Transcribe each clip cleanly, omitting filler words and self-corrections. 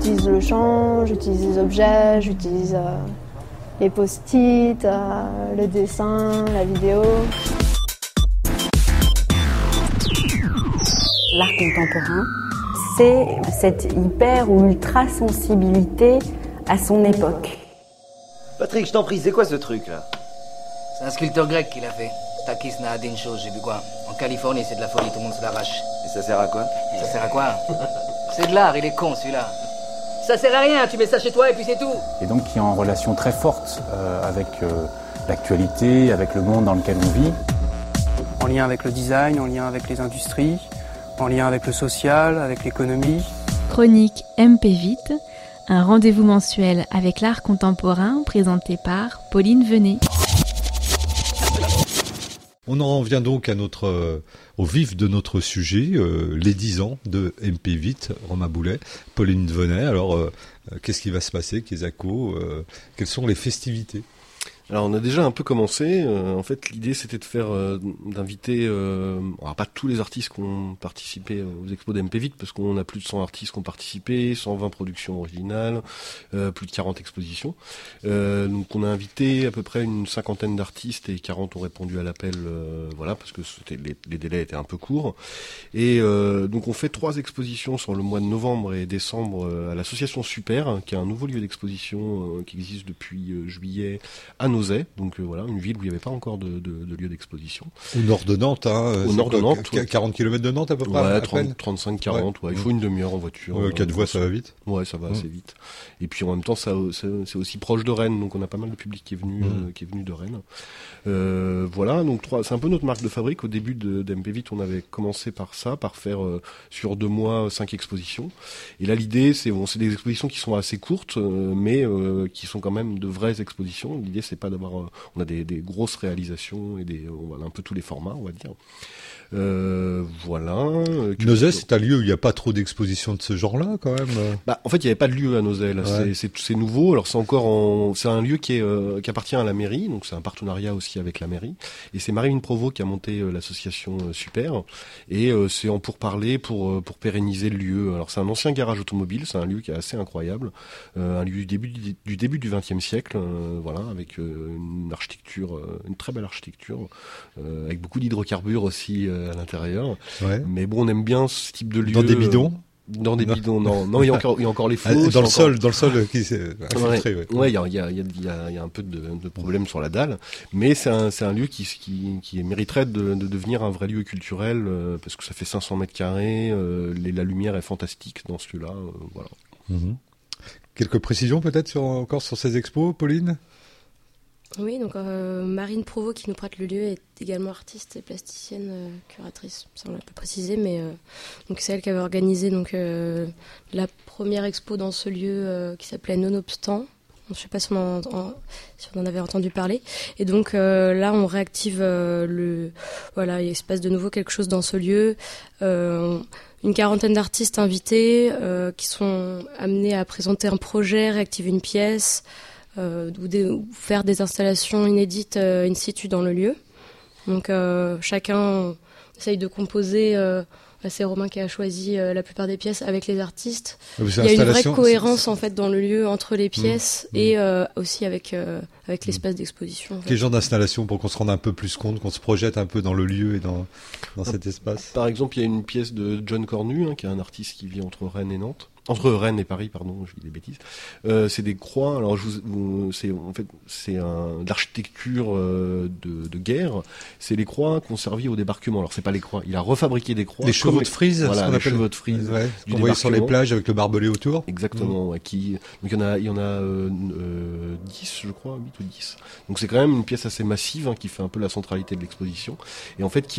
j'utilise le chant, j'utilise les objets, j'utilise les post-it, le dessin, la vidéo. L'art contemporain, c'est cette hyper ou ultra sensibilité à son époque. Patrick, je t'en prie, c'est quoi ce truc là? C'est un sculpteur grec qui l'a fait. Takis Naadin chose, j'ai vu quoi. En Californie, c'est de la folie, tout le monde se l'arrache. Et ça sert à quoi? Ça sert à quoi? C'est de l'art, il est con celui-là. Ça sert à rien, tu mets ça chez toi et puis c'est tout. Et donc qui est en relation très forte avec l'actualité, avec le monde dans lequel on vit. En lien avec le design, en lien avec les industries, en lien avec le social, avec l'économie. Chronique MP Vite, un rendez-vous mensuel avec l'art contemporain présenté par Pauline Venet. On en revient donc à au vif de notre sujet, les 10 ans de MP Vite, Romain Boulet, Pauline Venet. Alors, qu'est-ce qui va se passer, Kesako? Quelles sont les festivités? Alors on a déjà un peu commencé. En fait, l'idée c'était de faire, d'inviter, alors pas tous les artistes qui ont participé aux expos d'MP Vite, parce qu'on a plus de 100 artistes qui ont participé, 120 productions originales, plus de 40 expositions. Donc on a invité à peu près une cinquantaine d'artistes et 40 ont répondu à l'appel, voilà, parce que les délais étaient un peu courts. Et donc on fait 3 expositions sur le mois de novembre et décembre à l'association Super, qui est un nouveau lieu d'exposition qui existe depuis juillet à Nozay, donc voilà, une ville où il n'y avait pas encore de lieu d'exposition. Au nord de Nantes, Au nord de Nantes. 40 km de Nantes à peu près? Ouais, 35-40, ouais. Il faut une demi-heure en voiture. 4 voies, ça va vite? Ouais, ça va assez vite. Et puis en même temps, c'est aussi proche de Rennes, donc on a pas mal de public qui est venu de Rennes. Voilà, donc c'est un peu notre marque de fabrique. Au début d'MP Vite, on avait commencé par faire sur 2 mois 5 expositions. Et là, l'idée, c'est des expositions qui sont assez courtes, mais qui sont quand même de vraies expositions. L'idée, c'est pas d'avoir, on a des grosses réalisations et on a un peu tous les formats, on va dire. Voilà. Nozay, c'est un lieu où il n'y a pas trop d'expositions de ce genre-là, quand même. En fait, il n'y avait pas de lieu à Nozay. Là, ouais. C'est nouveau. Alors, c'est un lieu qui appartient à la mairie. Donc, c'est un partenariat aussi avec la mairie. Et c'est Marie-Mine Provost qui a monté l'association Super. Et c'est en pourparlers pour pérenniser le lieu. Alors, c'est un ancien garage automobile. C'est un lieu qui est assez incroyable. Un lieu du début du XXe siècle. Voilà, avec une architecture, une très belle architecture, avec beaucoup d'hydrocarbures aussi à l'intérieur. Ouais. Mais bon, on aime bien ce type de lieu. Dans des bidons? Dans des bidons, non, il y a encore les fosses. Dans le sol qui s'est infiltré. Ouais, il y a un peu de problème sur la dalle, mais c'est un lieu qui mériterait de devenir un vrai lieu culturel, parce que ça fait 500 mètres carrés, la lumière est fantastique dans ce lieu-là, voilà. Mm-hmm. Quelques précisions peut-être encore sur ces expos, Pauline? Oui, donc Marine Provost qui nous prête le lieu est également artiste et plasticienne, curatrice, ça on l'a pas précisé, mais donc c'est elle qui avait organisé la première expo dans ce lieu qui s'appelait Nonobstant. Je ne sais pas si on en avait entendu parler. Et donc là, on réactive il se passe de nouveau quelque chose dans ce lieu. Une quarantaine d'artistes invités qui sont amenés à présenter un projet, réactiver une pièce, ou faire des installations inédites in situ dans le lieu. Donc chacun essaye de composer. C'est Romain qui a choisi la plupart des pièces avec les artistes. Il y a une vraie cohérence en fait dans le lieu entre les pièces et aussi avec l'espace d'exposition. En fait. Quel genre d'installation pour qu'on se rende un peu plus compte, qu'on se projette un peu dans le lieu et dans cet espace? Par exemple, il y a une pièce de John Cornu, qui est un artiste qui vit entre Rennes et Nantes. Entre Rennes et Paris, pardon, je dis des bêtises. C'est des croix. Alors, c'est l'architecture de guerre. C'est les croix qu'on servit au débarquement. Alors, c'est pas les croix. Il a refabriqué des croix. Les chevaux de frise, voilà, les chevaux de frise. Ouais, qu'on voyait sur les plages avec le barbelé autour. Exactement. Ouais, donc il y en a 10, je crois, 8 ou 10. Donc c'est quand même une pièce assez massive qui fait un peu la centralité de l'exposition. Et en fait,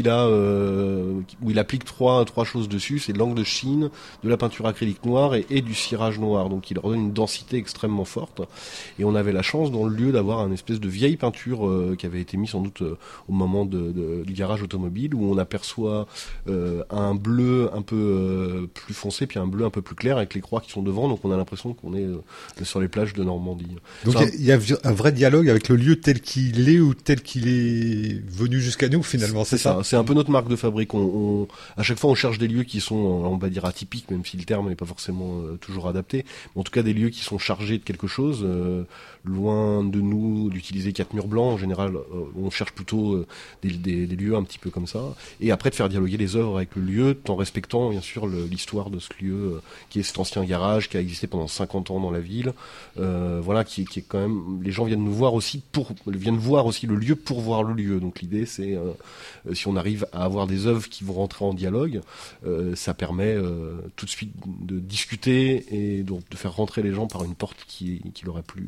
où il applique trois choses dessus. C'est de l'encre de Chine, de la peinture acrylique noire et du cirage noir, donc il leur donne une densité extrêmement forte. Et on avait la chance dans le lieu d'avoir une espèce de vieille peinture qui avait été mise sans doute au moment du garage automobile, où on aperçoit un bleu un peu plus foncé, puis un bleu un peu plus clair avec les croix qui sont devant, donc on a l'impression qu'on est sur les plages de Normandie. Donc il y a un vrai dialogue avec le lieu tel qu'il est ou tel qu'il est venu jusqu'à nous finalement, c'est ça. C'est un peu notre marque de fabrique. À chaque fois on cherche des lieux qui sont, on va dire, atypiques, même si le terme n'est pas forcément toujours adapté, mais en tout cas des lieux qui sont chargés de quelque chose, loin de nous d'utiliser 4 murs blancs. En général, on cherche plutôt des lieux un petit peu comme ça, et après de faire dialoguer les œuvres avec le lieu, tout en respectant bien sûr l'histoire de ce lieu, qui est cet ancien garage qui a existé pendant 50 ans dans la ville, voilà, qui est quand même, les gens viennent voir aussi le lieu pour voir le lieu. Donc l'idée c'est, si on arrive à avoir des œuvres qui vont rentrer en dialogue, ça permet tout de suite de discuter et donc de faire rentrer les gens par une porte qui leur est plus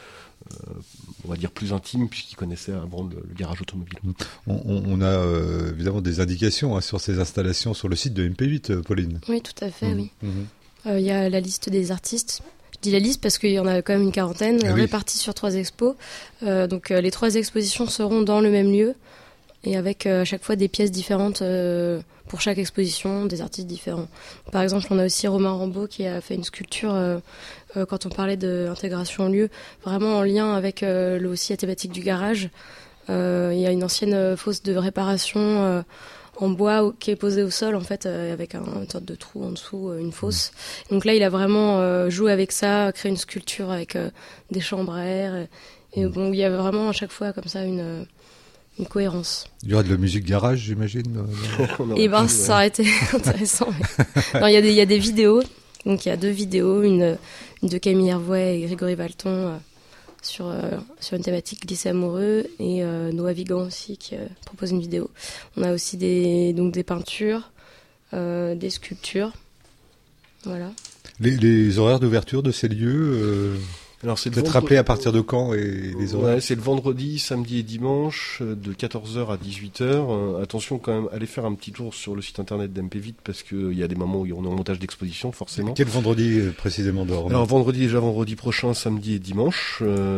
on va dire plus intime, puisqu'ils connaissaient avant le garage automobile. On a évidemment des indications sur ces installations sur le site de MP8, Pauline. Oui, tout à fait, oui. Il y a la liste des artistes. Je dis la liste parce qu'il y en a quand même une quarantaine, répartis sur 3 expos. Donc les 3 expositions seront dans le même lieu, et avec à chaque fois des pièces différentes pour chaque exposition, des artistes différents. Par exemple, on a aussi Romain Rambaud qui a fait une sculpture, quand on parlait d'intégration au lieu, vraiment en lien avec aussi la thématique du garage. Il y a une ancienne fosse de réparation en bois qui est posée au sol, en fait, avec une sorte de trou en dessous, une fosse. Donc là, il a vraiment joué avec ça, créé une sculpture avec des chambres à air. Et bon, il y a vraiment à chaque fois comme ça une cohérence. Il y aura de la musique garage, j'imagine. Et ça aurait été intéressant. Non, il y a des vidéos. Donc il y a 2 vidéos, une de Camille Hervouet et Grégory Valton sur une thématique lycée amoureux, et Noah Vigan aussi qui propose une vidéo. On a aussi des peintures, des sculptures. Voilà. Les horaires d'ouverture de ces lieux Alors c'est peut-être rappelé à partir de quand, et les horaires. Ouais, c'est le vendredi, samedi et dimanche de 14h à 18h. Attention quand même, allez faire un petit tour sur le site internet d'MP8 parce que il y a des moments où on est en montage d'exposition forcément. Quel vendredi précisément de Alors vendredi prochain, samedi et dimanche.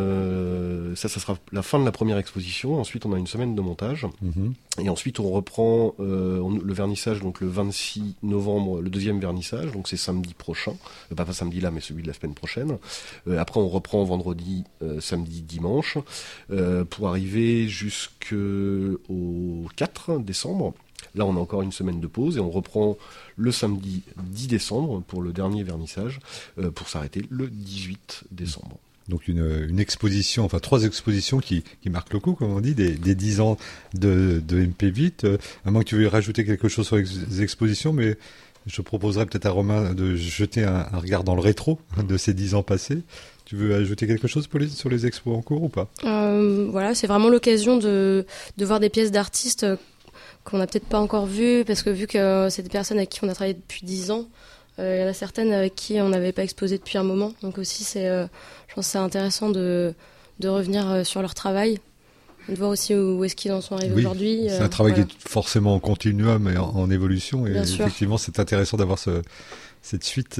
Ça sera la fin de la première exposition. Ensuite on a une semaine de montage. Et ensuite on reprend le vernissage, donc le 26 novembre, le 2e vernissage, donc c'est samedi prochain. Pas samedi là, mais celui de la semaine prochaine. Après on reprend vendredi, samedi, dimanche, pour arriver jusqu'au 4 décembre. Là, on a encore une semaine de pause et on reprend le samedi 10 décembre pour le dernier vernissage, pour s'arrêter le 18 décembre. Donc une exposition, enfin 3 expositions qui marquent le coup, comme on dit, des 10 ans de MP8. À moins que tu veuilles rajouter quelque chose sur les expositions, mais je proposerais peut-être à Romain de jeter un regard dans le rétro de ces 10 ans passés. Tu veux ajouter quelque chose, Pauline, sur les expos en cours ou pas ? Voilà, c'est vraiment l'occasion de voir des pièces d'artistes qu'on n'a peut-être pas encore vues, parce que vu que c'est des personnes avec qui on a travaillé depuis 10 ans, il y en a certaines avec qui on n'avait pas exposé depuis un moment. Donc aussi, je pense que c'est intéressant de revenir sur leur travail, de voir aussi où est-ce qu'ils en sont arrivés aujourd'hui. C'est un travail qui est forcément en continuum et en évolution, et Bien effectivement, c'est intéressant d'avoir cette suite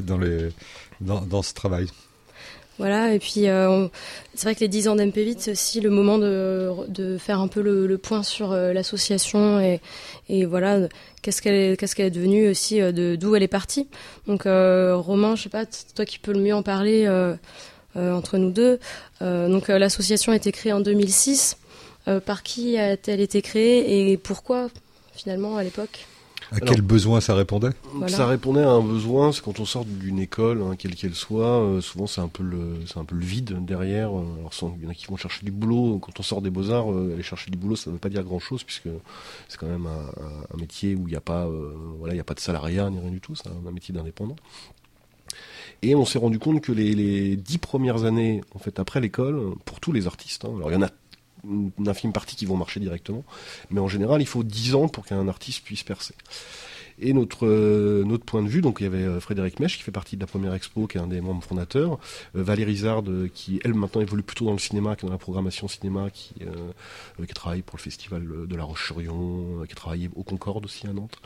dans ce travail. Voilà, et puis c'est vrai que les 10 ans d'MP8, c'est aussi le moment de faire un peu le point sur l'association et voilà, qu'est-ce qu'elle est devenue aussi, d'où elle est partie. Donc Romain, je sais pas, c'est toi qui peux le mieux en parler entre nous deux. Donc l'association a été créée en 2006. Par qui a-t-elle été créée et pourquoi finalement à l'époque ? Quel besoin ça répondait ? Voilà. Ça répondait à un besoin, c'est quand on sort d'une école, quelle qu'elle soit, souvent c'est un peu le vide derrière. Alors il y en a qui vont chercher du boulot. Quand on sort des Beaux-Arts, aller chercher du boulot, ça ne veut pas dire grand-chose puisque c'est quand même un métier où il n'y a pas, il y a pas de salariat ni rien du tout. C'est un métier d'indépendant. Et on s'est rendu compte que les 10 premières années, en fait, après l'école, pour tous les artistes, alors il y en a une infime partie qui vont marcher directement, mais en général il faut 10 ans pour qu'un artiste puisse percer. Et notre point de vue, donc il y avait Frédéric Mèche qui fait partie de la première expo, qui est un des membres fondateurs, Valérie Zard qui elle maintenant évolue plutôt dans le cinéma, qui est dans la programmation cinéma, qui travaille pour le festival de La Roche-sur-Yon, qui a travaillé au Concorde aussi à Nantes.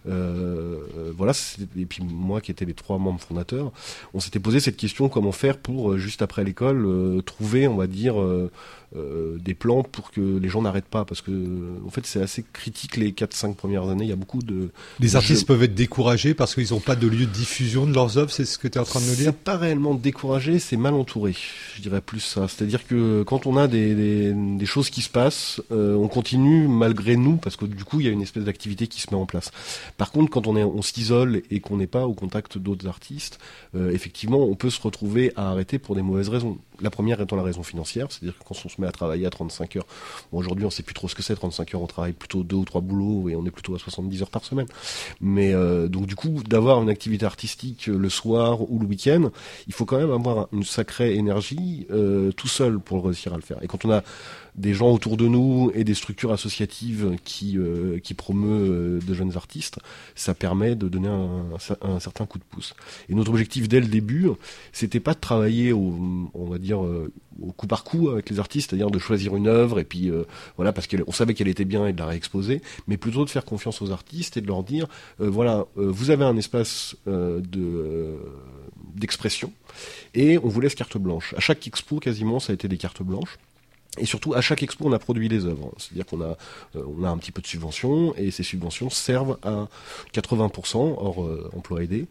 Voilà, et puis moi qui étais les 3 membres fondateurs, on s'était posé cette question, comment faire pour juste après l'école trouver, on va dire, des plans pour que les gens n'arrêtent pas, parce que en fait c'est assez critique les 4-5 premières années. Il y a beaucoup de artistes peuvent être découragés parce qu'ils n'ont pas de lieu de diffusion de leurs œuvres, c'est ce que tu es en train de nous dire? C'est pas réellement découragé, c'est mal entouré. Je dirais plus ça. C'est-à-dire que quand on a des choses qui se passent, on continue malgré nous, parce que du coup, il y a une espèce d'activité qui se met en place. Par contre, quand on s'isole et qu'on n'est pas au contact d'autres artistes, effectivement, on peut se retrouver à arrêter pour des mauvaises raisons. La première étant la raison financière, c'est-à-dire que quand on se met à travailler à 35 heures, bon, aujourd'hui, on sait plus trop ce que c'est, 35 heures, on travaille plutôt 2 ou 3 boulots et on est plutôt à 70 heures par semaine. Mais donc du coup, d'avoir une activité artistique le soir ou le week-end, il faut quand même avoir une sacrée énergie tout seul pour réussir à le faire. Et quand on a des gens autour de nous et des structures associatives qui promeuvent de jeunes artistes, ça permet de donner un certain coup de pouce. Et notre objectif dès le début, c'était pas de travailler on va dire au coup par coup avec les artistes, c'est-à-dire de choisir une œuvre et puis voilà, parce qu'on savait qu'elle était bien et de la réexposer, mais plutôt de faire confiance aux artistes et de leur dire vous avez un espace d'expression et on vous laisse carte blanche. À chaque expo quasiment ça a été des cartes blanches. Et surtout, à chaque expo, on a produit les œuvres. C'est-à-dire qu'on a un petit peu de subventions, et ces subventions servent à 80% hors emploi aidé,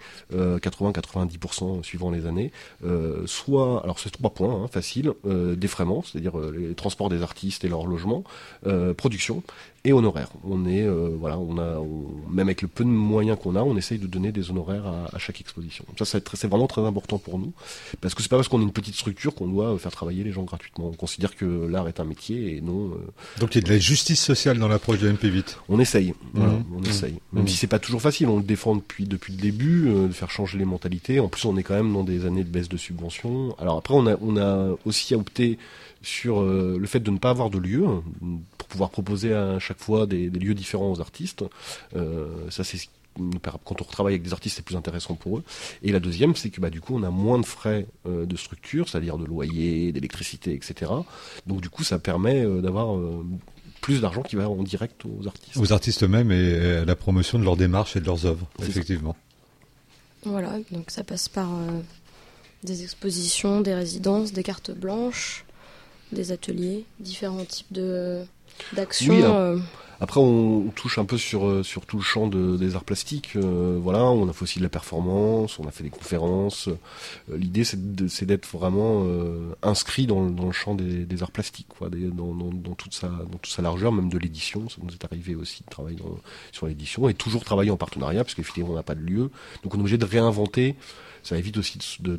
80-90% suivant les années. Alors c'est 3 points, facile, défraiement, c'est-à-dire les transports des artistes et leur logement, production et honoraires. On est, même avec le peu de moyens qu'on a, on essaye de donner des honoraires à chaque exposition. Ça, c'est vraiment très important pour nous, parce que c'est pas parce qu'on est une petite structure qu'on doit faire travailler les gens gratuitement. On considère que l'art est un métier et non. Donc il y a de la justice sociale dans l'approche de MP8. On essaye, on essaye. Même si c'est pas toujours facile, on le défend depuis le début, de faire changer les mentalités. En plus, on est quand même dans des années de baisse de subventions. Alors après, on a aussi opté sur le fait de ne pas avoir de lieu pour pouvoir proposer à chaque fois des lieux différents aux artistes. Ça, c'est quand on retravaille avec des artistes, c'est plus intéressant pour eux. Et la deuxième, c'est que du coup, on a moins de frais de structure, c'est-à-dire de loyer, d'électricité, etc. Donc du coup, ça permet d'avoir plus d'argent qui va en direct aux artistes. Aux artistes eux-mêmes et à la promotion de leur démarche et de leurs œuvres, effectivement. Voilà, donc ça passe par des expositions, des résidences, des cartes blanches, des ateliers, différents types d'actions. Oui, après, on touche un peu sur tout le champ des arts plastiques. On a fait aussi de la performance, on a fait des conférences. L'idée, c'est d'être vraiment inscrit dans le champ des arts plastiques, dans toute sa largeur, même de l'édition. Ça nous est arrivé aussi de travailler sur l'édition et toujours travailler en partenariat, parce qu'effectivement, on n'a pas de lieu. Donc, on est obligé de réinventer. Ça évite aussi de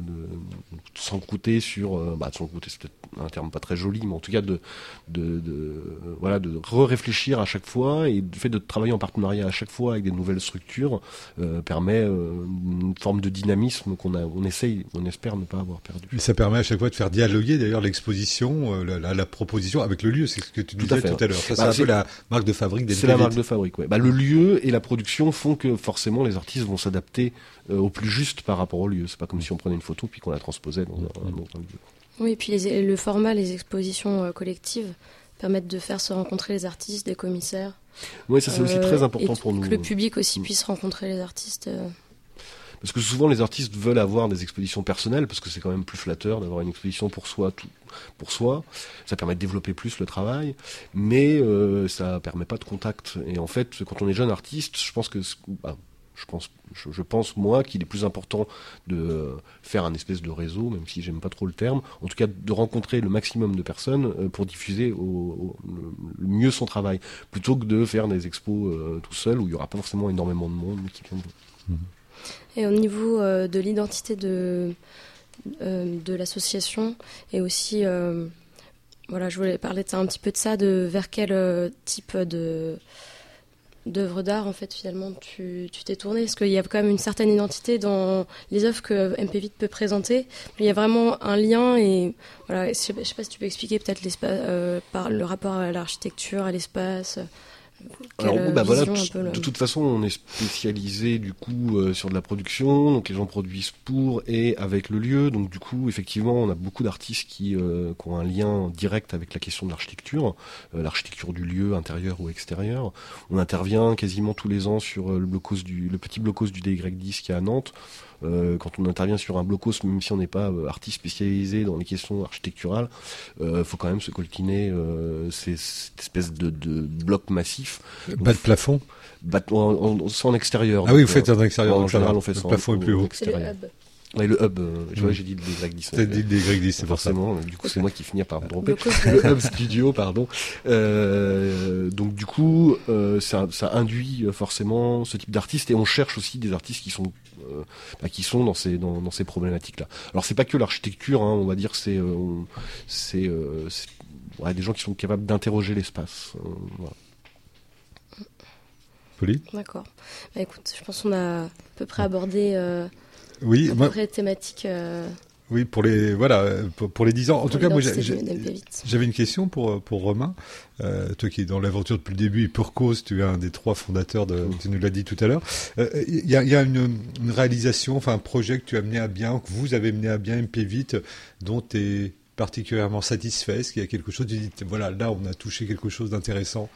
s'encrouter sur, s'encrouter, c'est peut-être un terme pas très joli, mais en tout cas de réfléchir à chaque fois, et le fait de travailler en partenariat à chaque fois avec des nouvelles structures permet une forme de dynamisme on espère ne pas avoir perdu. Et ça permet à chaque fois de faire dialoguer d'ailleurs l'exposition, la proposition avec le lieu, c'est ce que tu disais tout à l'heure. Ça, c'est un peu la marque de fabrique des. C'est la marque de fabrique, ouais. Le lieu et la production font que forcément les artistes vont s'adapter au plus juste par rapport au lieu. C'est pas comme si on prenait une photo puis qu'on la transposait dans un lieu. Oui, et puis le format, les expositions collectives permettent de faire se rencontrer les artistes, des commissaires. Oui, ça c'est aussi très important pour nous. Que le public aussi puisse rencontrer les artistes. Parce que souvent les artistes veulent avoir des expositions personnelles, parce que c'est quand même plus flatteur d'avoir une exposition pour soi, pour soi. Ça permet de développer plus le travail, mais ça permet pas de contact. Et en fait, quand on est jeune artiste, je pense que je pense moi qu'il est plus important de faire un espèce de réseau, même si j'aime pas trop le terme, en tout cas de rencontrer le maximum de personnes pour diffuser le mieux son travail, plutôt que de faire des expos tout seul où il y aura pas forcément énormément de monde qui viendra. Et au niveau de l'identité de l'association, et aussi je voulais parler un petit peu de ça, de vers quel type d'œuvres d'art en fait finalement tu t'es tourné, parce qu'il y a quand même une certaine identité dans les œuvres que MP8 peut présenter, mais il y a vraiment un lien, et voilà, je sais pas si tu peux expliquer peut-être l'espace par le rapport à l'architecture, à l'espace. Alors de toute façon on est spécialisé du coup sur de la production, donc les gens produisent pour et avec le lieu, donc du coup effectivement on a beaucoup d'artistes qui ont un lien direct avec la question de l'architecture, l'architecture du lieu intérieur ou extérieur. On intervient quasiment tous les ans sur le petit blocos du DY10 qui est à Nantes. Quand on intervient sur un blocos, même si on n'est pas artiste spécialisé dans les questions architecturales, faut quand même se coltiner cette espèce de bloc massif associatif. Bas de plafond. C'est en extérieur. Ah oui, vous faites en extérieur. En général, on fait ça. Le plafond est plus haut. C'est le hub. Ouais, le hub, tu vois, j'ai dit le Y10. C'est dit le Y10, c'est forcément. Du coup, c'est moi qui finis par me tromper. Le hub studio, pardon. Donc, du coup, ça induit forcément ce type d'artistes, et on cherche aussi des artistes qui sont dans ces problématiques-là. Alors, c'est pas que l'architecture, on va dire, c'est des gens qui sont capables d'interroger l'espace. Voilà. Pauline ? D'accord. Bah, écoute, je pense qu'on a à peu près abordé oui, à peu près thématique. Oui, pour les 10 ans. En tout cas, moi, j'avais une question pour Romain. Toi qui es dans l'aventure depuis le début et pour cause, tu es un des 3 fondateurs tu nous l'as dit tout à l'heure. Il y a une réalisation, enfin un projet que tu as mené à bien, que vous avez mené à bien, MP Vite, dont tu es particulièrement satisfait. Est-ce qu'il y a quelque chose, tu dis, voilà, là, on a touché quelque chose d'intéressant.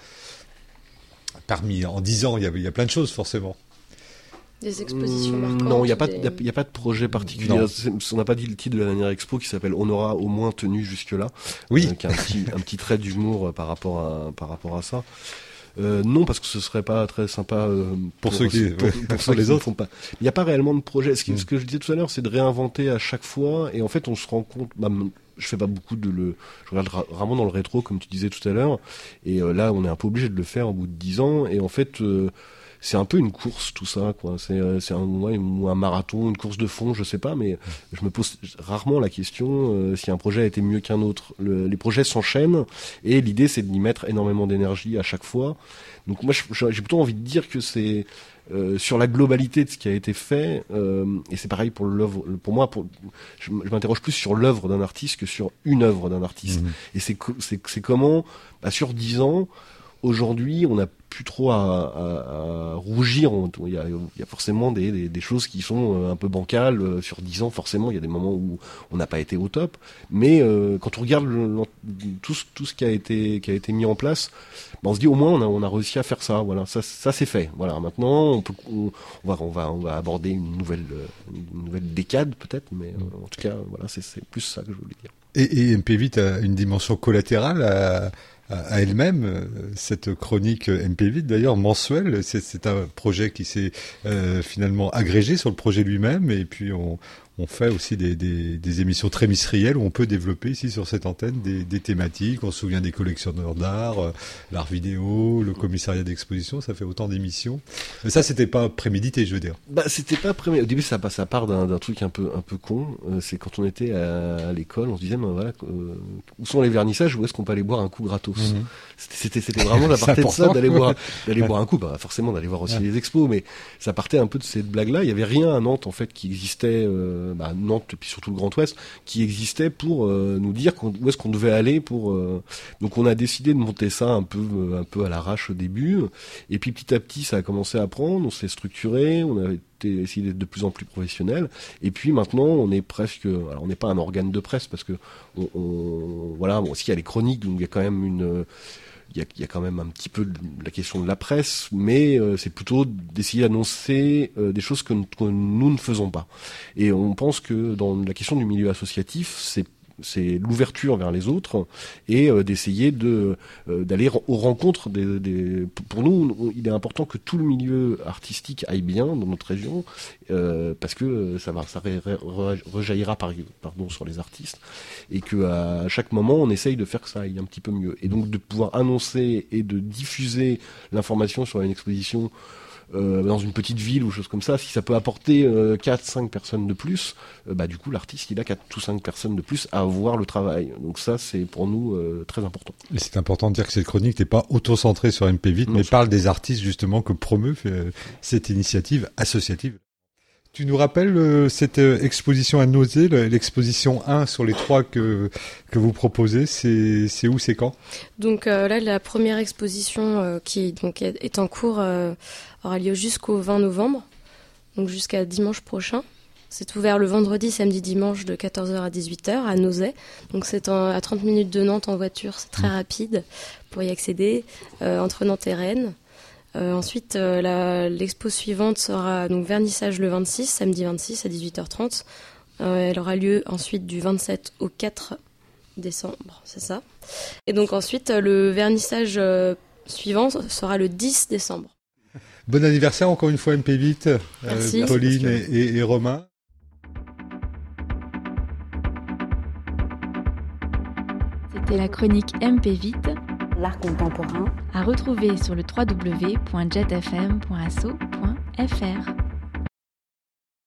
En 10 ans, il y a plein de choses, forcément. Des expositions marquantes. Non, il n'y a pas de projet particulier. On n'a pas dit le titre de la dernière expo qui s'appelle On aura au moins tenu jusque-là. Oui. Qui a un petit trait d'humour par rapport à ça. Non, parce que ce serait pas très sympa pour ceux qui les autres font pas. Il n'y a pas réellement de projet. Ce que je disais tout à l'heure, c'est de réinventer à chaque fois. Et en fait, on se rend compte. Je fais pas beaucoup je regarde vraiment dans le rétro, comme tu disais tout à l'heure. Et là, on est un peu obligé de le faire au bout de 10 ans. Et en fait, c'est un peu une course, tout ça, quoi. C'est un marathon, une course de fond, je sais pas, mais je me pose rarement la question si un projet a été mieux qu'un autre. Les projets s'enchaînent et l'idée, c'est d'y mettre énormément d'énergie à chaque fois. Donc moi, j'ai plutôt envie de dire que c'est sur la globalité de ce qui a été fait, et c'est pareil pour l'œuvre. Pour moi, je m'interroge plus sur l'œuvre d'un artiste que sur une œuvre d'un artiste. Et c'est comment, sur 10 ans, aujourd'hui, on n'a plus trop à rougir. Il y a forcément des choses qui sont un peu bancales. Sur 10 ans, forcément, il y a des moments où on n'a pas été au top. Mais quand on regarde tout ce qui a été mis en place, on se dit au moins on a réussi à faire ça. Voilà, ça c'est fait. Voilà, maintenant on va aborder une nouvelle décade peut-être, mais en tout cas voilà, c'est plus ça que je voulais dire. Et MP Vite a une dimension collatérale à elle-même, cette chronique MP Vite d'ailleurs mensuelle, c'est un projet qui s'est finalement agrégé sur le projet lui-même, et puis on fait aussi des émissions trimestrielles où on peut développer ici sur cette antenne des thématiques. On se souvient des collectionneurs d'art, l'art vidéo, le commissariat d'exposition, ça fait autant d'émissions. Mais ça, c'était pas prémédité, je veux dire. C'était pas prémédité. Au début, ça part d'un truc un peu con. C'est quand on était à l'école, on se disait, voilà, où sont les vernissages, où est-ce qu'on peut aller boire un coup gratos? C'était vraiment la partie de ça, d'aller boire un coup. Forcément, d'aller voir aussi les expos, mais ça partait un peu de cette blague-là. Il y avait rien à Nantes, en fait, qui existait, Nantes et puis surtout le Grand Ouest, qui existait pour nous dire où est-ce qu'on devait aller pour. Donc on a décidé de monter ça un peu à l'arrache au début, et puis petit à petit ça a commencé à prendre, on s'est structuré, on a essayé d'être de plus en plus professionnel, et puis maintenant on est presque. Alors on n'est pas un organe de presse parce que voilà, aussi il y a les chroniques, donc il y a quand même il y a quand même un petit peu la question de la presse, mais c'est plutôt d'essayer d'annoncer des choses que nous ne faisons pas. Et on pense que dans la question du milieu associatif, c'est l'ouverture vers les autres et d'essayer d'aller aux rencontres pour nous, il est important que tout le milieu artistique aille bien dans notre région, parce que ça rejaillira sur les artistes, et que à chaque moment on essaye de faire que ça aille un petit peu mieux, et donc de pouvoir annoncer et de diffuser l'information sur une exposition dans une petite ville ou chose comme ça, si ça peut apporter 4-5 personnes de plus, du coup l'artiste il a 4 ou 5 personnes de plus à voir le travail. Donc ça c'est pour nous très important. Et c'est important de dire que cette chronique n'est pas auto-centrée sur MP Vite, mais parle des artistes justement que promeut cette initiative associative. Tu nous rappelles cette exposition à Nausée, l'exposition 1 sur les 3 que vous proposez, c'est où, c'est quand? Donc là, la première exposition qui est en cours aura lieu jusqu'au 20 novembre, donc jusqu'à dimanche prochain. C'est ouvert le vendredi, samedi, dimanche de 14h à 18h à Nausée. Donc c'est à 30 minutes de Nantes en voiture, c'est très rapide pour y accéder, entre Nantes et Rennes. Ensuite, l'expo suivante sera donc vernissage le 26, samedi 26 à 18h30. Elle aura lieu ensuite du 27 au 4 décembre, c'est ça. Et donc ensuite, le vernissage suivant sera le 10 décembre. Bon anniversaire encore une fois MP8, Merci. Pauline et Romain. C'était la chronique MP Vite, L'art contemporain. à retrouver sur le www.jetfm.asso.fr.